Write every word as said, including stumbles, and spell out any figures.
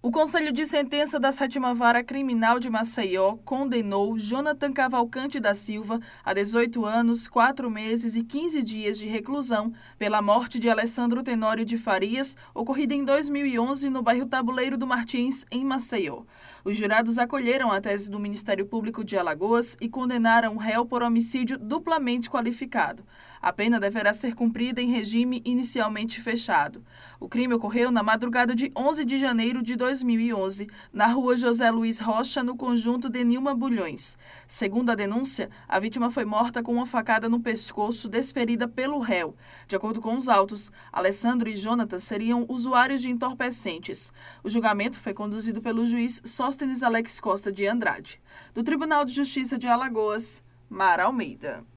O Conselho de Sentença da Sétima Vara Criminal de Maceió condenou Jonathan Cavalcante da Silva a dezoito anos, quatro meses e quinze dias de reclusão pela morte de Alessandro Tenório de Farias, ocorrida em dois mil e onze no bairro Tabuleiro do Martins, em Maceió. Os jurados acolheram a tese do Ministério Público de Alagoas e condenaram o réu por homicídio duplamente qualificado. A pena deverá ser cumprida em regime inicialmente fechado. O crime ocorreu na madrugada de onze de janeiro de dois mil e onze, na rua José Luiz Rocha, no conjunto de Nilma Bulhões. Segundo a denúncia, a vítima foi morta com uma facada no pescoço desferida pelo réu. De acordo com os autos, Alessandro e Jonathan seriam usuários de entorpecentes. O julgamento foi conduzido pelo juiz Sóstenes Alex Costa de Andrade. Do Tribunal de Justiça de Alagoas, Mara Almeida.